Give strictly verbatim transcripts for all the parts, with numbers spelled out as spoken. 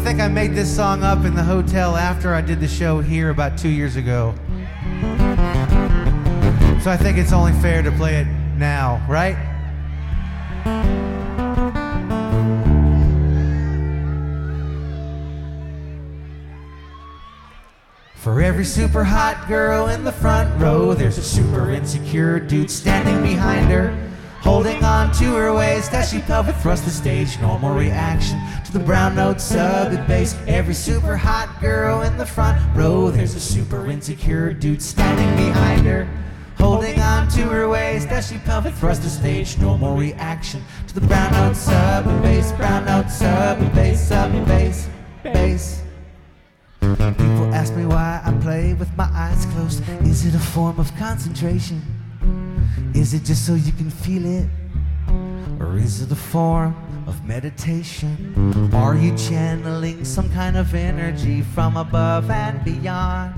think I made this song up in the hotel after I did the show here about two years ago. So I think it's only fair to play it now, right? For every super hot girl in the front row, there's a super insecure dude standing behind her, holding on to her waist as she pelvic thrusts the stage. Normal reaction to the brown note sub and bass. Every super hot girl in the front row, there's a super insecure dude standing behind her, holding on to her waist as she pelvic thrusts the stage. Normal reaction to the brown note sub and bass. Brown note sub and bass, sub and bass, bass. People ask me why I play with my eyes closed. Is it a form of concentration? Is it just so you can feel it? Or is it a form of meditation? Are you channeling some kind of energy from above and beyond?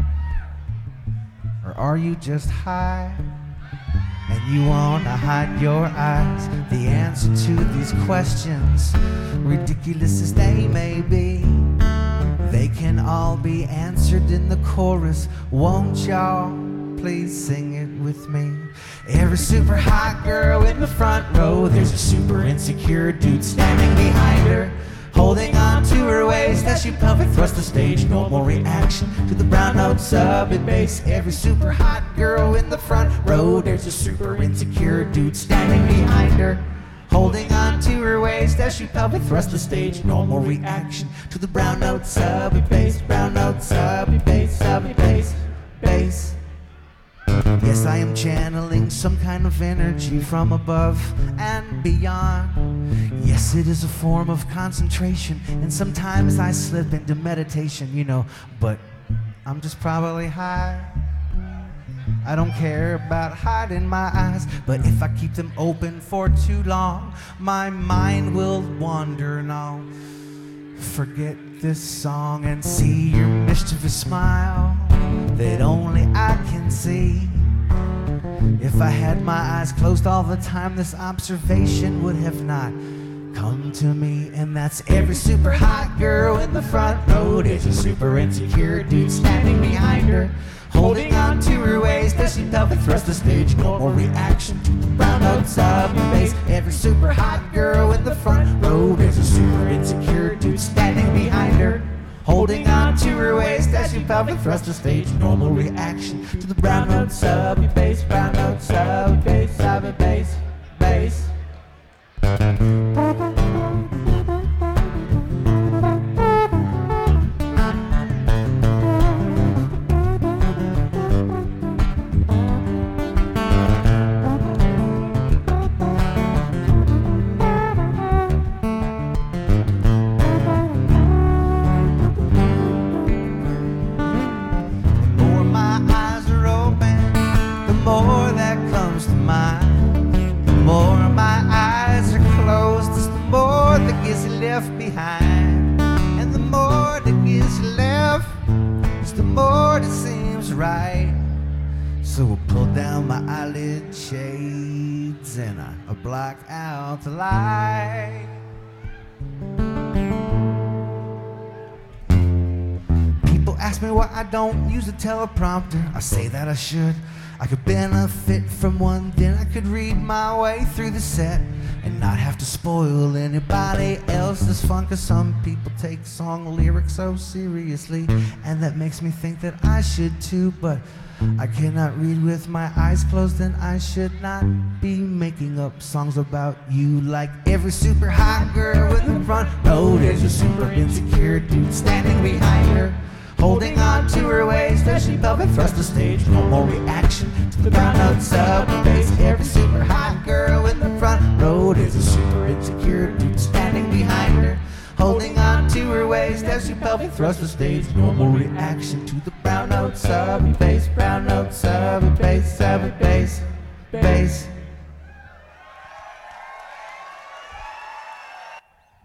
Or are you just high and you wanna hide your eyes? The answer to these questions, ridiculous as they may be, they can all be answered in the chorus. Won't y'all please sing it with me? Every super hot girl in the front row, there's a super insecure dude standing behind her, holding on to her waist as she pelvic thrusts the stage. Normal reaction to the brown note sub and bass. Every super hot girl in the front row, there's a super insecure dude standing behind her, holding on to her waist as she pelvic thrusts the stage. Normal reaction to the brown note sub and bass. Brown note sub and bass, sub and bass, bass. Yes, I am channeling some kind of energy from above and beyond. Yes, it is a form of concentration, and sometimes I slip into meditation, you know, but I'm just probably high. I don't care about hiding my eyes, but if I keep them open for too long, my mind will wander and I'll forget this song and see your mischievous smile that only I can see. If I had my eyes closed all the time, this observation would have not come to me. And that's every super hot girl in the front row, there's a super insecure dude standing behind her, holding on to her waist as she pelvic thrusts the stage. Normal reaction to the brown note sub and bass. Every super hot girl in the front row, there's a super insecure dude standing behind her, holding on to her waist as she pelvic thrusts the stage. Normal reaction to the brown note sub and bass. Brown note sub and bass, sub and bass, bass. More that comes to mind, the more my eyes are closed, it's the more that gets left behind. And the more that gets left, it's the more that seems right. So I pull down my eyelid shades and I, I block out the light. People ask me why I don't use a teleprompter. I say that I should. I could benefit from one, then I could read my way through the set and not have to spoil anybody else's fun. Cause some people take song lyrics so seriously, and that makes me think that I should too. But I cannot read with my eyes closed, and I should not be making up songs about you. Like every super hot girl in the front row, there's a super insecure dude standing behind her, holding on to her waist as she pelvic thrusts the stage. Normal reaction to the brown note sub and bass. Every super hot girl in the front row, there's a super insecure dude standing behind her, holding on to her waist as she pelvic thrusts the stage. Normal reaction to the brown note sub and bass. Brown note sub and bass, sub and bass, bass.